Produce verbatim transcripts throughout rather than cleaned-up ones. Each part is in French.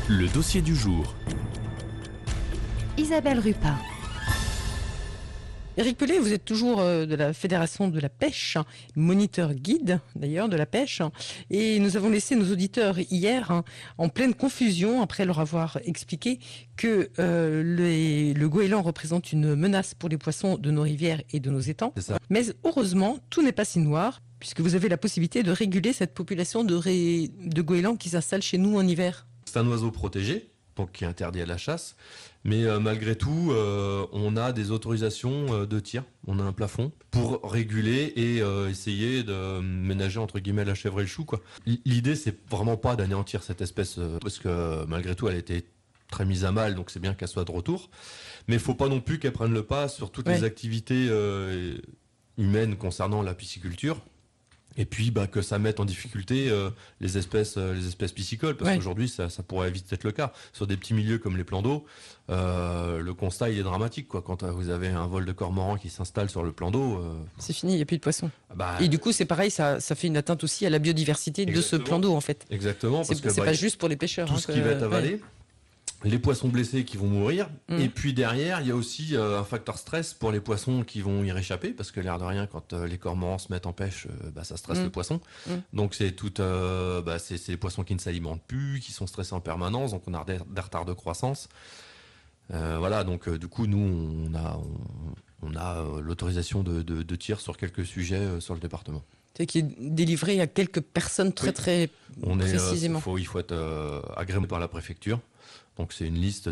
Le dossier du jour. Isabelle Rupin. Éric Pellet, vous êtes toujours de la Fédération de la pêche, moniteur guide d'ailleurs de la pêche. Et nous avons laissé nos auditeurs hier hein, en pleine confusion après leur avoir expliqué que euh, les, le goéland représente une menace pour les poissons de nos rivières et de nos étangs. C'est ça. Mais heureusement, tout n'est pas si noir puisque vous avez la possibilité de réguler cette population de, ré... de goélands qui s'installe chez nous en hiver. C'est un oiseau protégé, donc qui est interdit à la chasse. Mais euh, malgré tout, euh, on a des autorisations euh, de tir, on a un plafond pour réguler et euh, essayer de ménager entre guillemets la chèvre et le chou, quoi. L'idée, c'est vraiment pas d'anéantir cette espèce, euh, parce que euh, malgré tout, elle a été très mise à mal, donc c'est bien qu'elle soit de retour. Mais il faut pas non plus qu'elle prenne le pas sur toutes ouais. les activités euh, humaines concernant la pisciculture. Et puis bah, que ça mette en difficulté euh, les espèces euh, les espèces piscicoles, parce ouais. qu'aujourd'hui ça, ça pourrait vite être le cas. Sur des petits milieux comme les plans d'eau, euh, le constat il est dramatique, quoi. Quand euh, vous avez un vol de cormorans qui s'installe sur le plan d'eau... Euh... C'est fini, il n'y a plus de poissons. Bah, et du coup c'est pareil, ça, ça fait une atteinte aussi à la biodiversité de ce plan d'eau en fait. Exactement. C'est, parce que, c'est bah, pas juste pour les pêcheurs. Tout hein, ce qui que, va être avalé. Ouais. Les poissons blessés qui vont mourir, mmh. et puis derrière, il y a aussi euh, un facteur stress pour les poissons qui vont y réchapper, parce que l'air de rien, quand euh, les cormorans se mettent en pêche, euh, bah, ça stresse mmh. le poisson. Mmh. Donc c'est tout, euh, bah, c'est, c'est les poissons qui ne s'alimentent plus, qui sont stressés en permanence, donc on a des, des retards de croissance. Euh, voilà, donc euh, du coup, nous, on a, on, on a euh, l'autorisation de, de, de tir sur quelques sujets euh, sur le département. C'est qui est délivré à quelques personnes très oui. très on précisément. Est, euh, faut, il faut être euh, agréé par la préfecture. Donc c'est une liste de,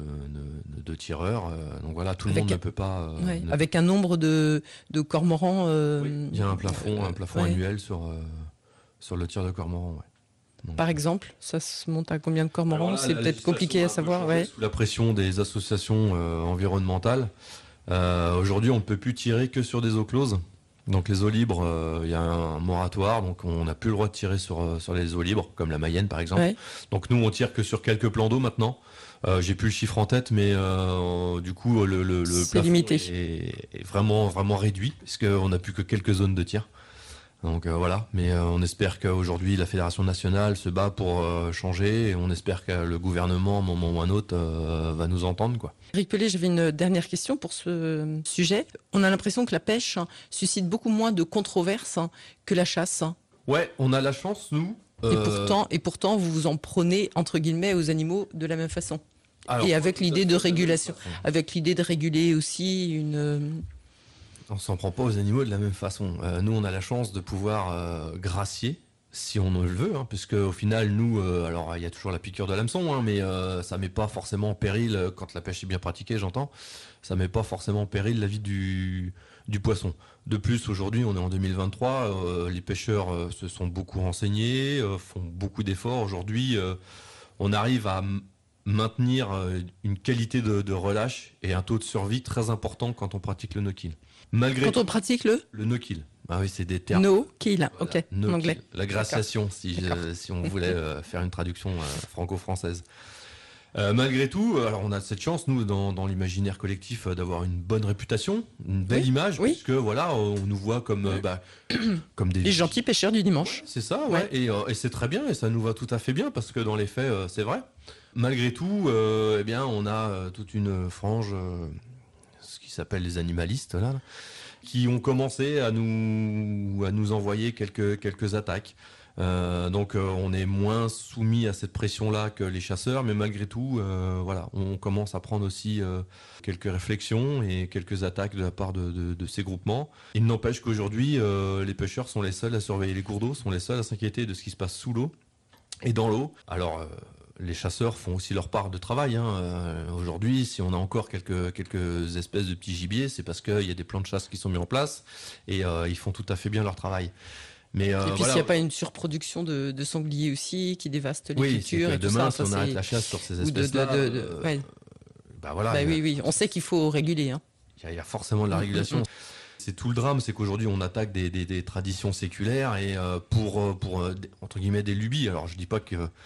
de, de tireurs. Euh, donc voilà, tout le avec monde un, ne peut pas. Euh, ouais, ne avec un nombre de, de cormorans. Euh, oui, il y a un plafond, euh, un plafond ouais. annuel sur euh, sur le tir de cormorans. Ouais. Donc, Par exemple, ça se monte à combien de cormorans? C'est là, peut-être compliqué à savoir. Ouais. Sous la pression des associations euh, environnementales, euh, aujourd'hui on ne peut plus tirer que sur des eaux closes. Donc les eaux libres, il euh, y a un moratoire, donc on n'a plus le droit de tirer sur, euh, sur les eaux libres, comme la Mayenne par exemple. Ouais. Donc nous on tire que sur quelques plans d'eau maintenant. Euh, j'ai plus le chiffre en tête, mais euh, du coup le, le, le plafond limité. Est, est vraiment, vraiment réduit, puisqu'on n'a plus que quelques zones de tir. Donc euh, voilà, mais euh, on espère qu'aujourd'hui la Fédération nationale se bat pour euh, changer, et on espère que le gouvernement, à un moment ou un autre, euh, va nous entendre, quoi. Éric Pellet, j'avais une dernière question pour ce sujet. On a l'impression que la pêche suscite beaucoup moins de controverses que la chasse. Ouais, on a la chance, nous. Euh... Et pourtant, et pourtant, vous vous en prenez entre guillemets aux animaux de la même façon. Alors, et avec l'idée de régulation, avec l'idée de réguler aussi une. On s'en prend pas aux animaux de la même façon. Euh, nous, on a la chance de pouvoir euh, gracier, si on le veut, hein, puisque au final, nous, euh, alors il y a toujours la piqûre de l'hameçon, hein, mais euh, ça met pas forcément en péril, euh, quand la pêche est bien pratiquée, j'entends, ça met pas forcément en péril la vie du, du poisson. De plus, aujourd'hui, on est en deux mille vingt-trois, euh, les pêcheurs euh, se sont beaucoup renseignés, euh, font beaucoup d'efforts. Aujourd'hui, euh, on arrive à m- maintenir euh, une qualité de, de relâche et un taux de survie très important quand on pratique le no-kill. Malgré quand on pratique le le no-kill. Ah oui, c'est des termes. No-kill, voilà, ok, no en anglais. Kill. La graciation, si, je, si on voulait euh, faire une traduction euh, franco-française. Euh, malgré tout, alors on a cette chance, nous, dans, dans l'imaginaire collectif, euh, d'avoir une bonne réputation, une belle oui, image, oui. puisque voilà, on nous voit comme, euh, bah, comme des... Les gentils pêcheurs du dimanche. C'est ça, ouais, ouais. Et, euh, et c'est très bien, et ça nous va tout à fait bien, parce que dans les faits, euh, c'est vrai. Malgré tout, euh, eh bien, on a euh, toute une frange, euh, ce qui s'appelle les animalistes, là, là qui ont commencé à nous à nous envoyer quelques quelques attaques. Euh, donc euh, on est moins soumis à cette pression-là que les chasseurs, mais malgré tout, euh, voilà, on commence à prendre aussi euh, quelques réflexions et quelques attaques de la part de, de, de ces groupements. Il n'empêche qu'aujourd'hui, euh, les pêcheurs sont les seuls à surveiller les cours d'eau, sont les seuls à s'inquiéter de ce qui se passe sous l'eau et dans l'eau. Alors euh, les chasseurs font aussi leur part de travail. Hein. Euh, aujourd'hui, si on a encore quelques quelques espèces de petits gibiers, c'est parce qu'il y a des plans de chasse qui sont mis en place et euh, ils font tout à fait bien leur travail. Mais euh, et puis voilà. S'il n'y a pas une surproduction de, de sangliers aussi qui dévaste les oui, cultures et demain, tout ça, si ça on c'est... arrête la chasse sur ces espèces-là, de, de, de, de, euh, ouais. bah voilà. Bah il y a, oui, oui, on sait qu'il faut réguler. Hein. Il, y a, il y a forcément de la régulation. Mm-hmm. C'est tout le drame, c'est qu'aujourd'hui on attaque des, des, des traditions séculaires et euh, pour pour euh, entre guillemets des lubies. Alors je dis pas que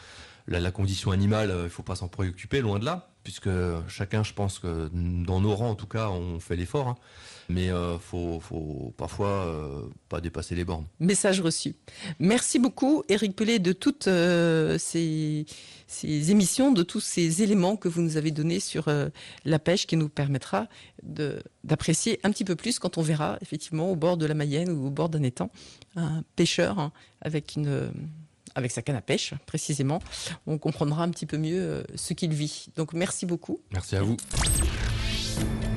la, la condition animale, il ne faut pas s'en préoccuper, loin de là, puisque chacun, je pense que dans nos rangs, en tout cas, on fait l'effort. Hein. Mais il euh, faut, faut parfois euh, pas dépasser les bornes. Message reçu. Merci beaucoup, Éric Pellet, de toutes euh, ces, ces émissions, de tous ces éléments que vous nous avez donnés sur euh, la pêche, qui nous permettra de, d'apprécier un petit peu plus quand on verra effectivement au bord de la Mayenne ou au bord d'un étang un pêcheur hein, avec une... avec sa canne à pêche, précisément, on comprendra un petit peu mieux ce qu'il vit. Donc, merci beaucoup. Merci à vous.